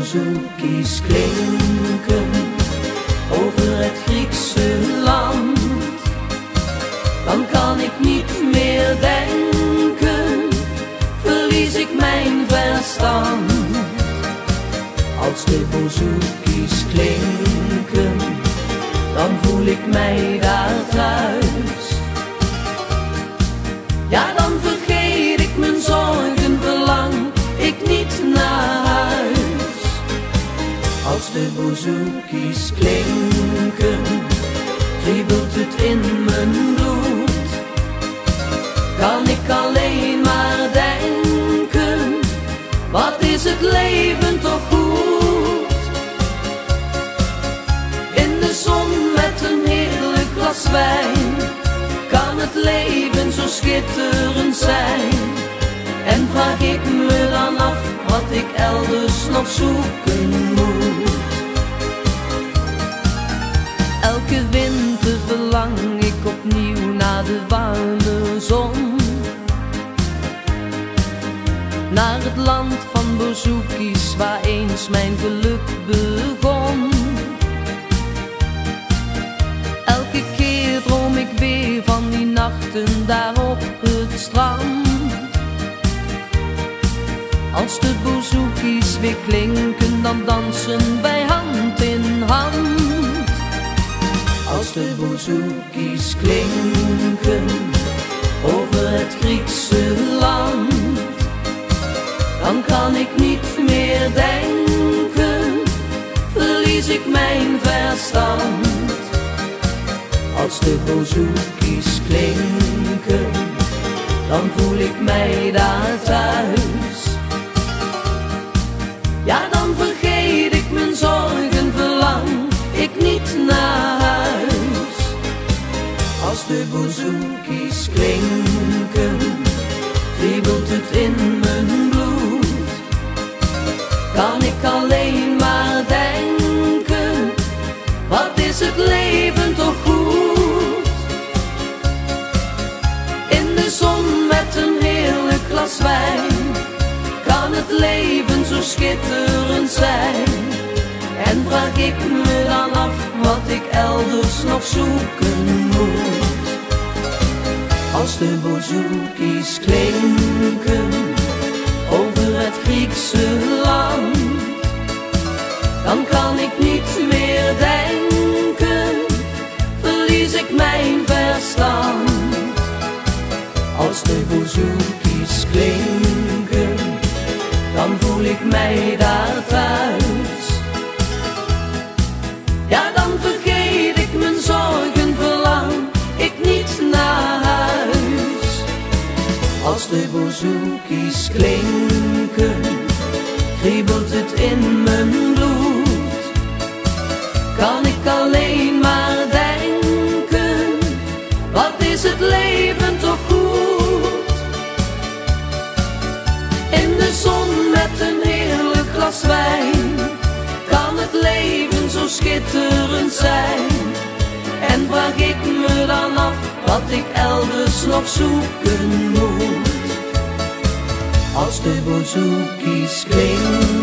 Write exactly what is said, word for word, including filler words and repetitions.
bouzouki's klinken over het Griekse land, dan kan ik niet meer denken, verlies ik mijn verstand. Als de bouzouki's klinken, dan voel ik mij daar thuis. Ja, dan vergeet ik mijn zorgen, verlang ik niet naar huis. Als de bouzouki's klinken, kriebelt het in mijn bloed. Kan ik alleen maar denken, wat is het leven toch goed. In de zon met een heerlijk glas wijn, kan het leven zo schitterend zijn. En vraag ik me dan af, wat ik elders nog zoeken moet. Elke winter verlang ik opnieuw naar de warme zon, naar het land van bouzouki's, waar eens mijn geluk begon. Elke keer droom ik weer van die nachten daar op het strand. Als de bouzouki's weer klinken, dan dansen wij hand in hand. Als de bouzouki's klinken over het Griekse land, dan kan ik niet meer denken, verlies ik mijn verstand. Als de bouzouki's klinken, dan voel ik mij daar thuis. Ja, dan vergeet ik mijn zorgen, verlang ik niet naar huis. Als de bouzouki's klinken, kriebelt het in mijn bloed. Kan ik alleen maar denken, wat is het leven toch goed. In de zon met een heerlijk glas wijn, kan het leven zo schitterend zijn. En vraag ik me dan af, wat ik elders nog zoeken moet. Als de bouzouki's klinken over het Griekse land, dan kan ik niet meer denken, verlies ik mijn verstand. Als de bouzouki's klinken, dan voel ik mij daar thuis. Ja, dan vergeet ik mijn zorgen, verlang ik niet naar huis. Als de bouzouki's klinken, kriebelt het in mijn bloed. Kan ik alleen maar denken, wat is het leven toch goed. In de zon met een heerlijk glas wijn, kan het leven zo schitterend zijn. En vraag ik me dan af, wat ik elders nog zoeken moet. Als de bouzouki's klinken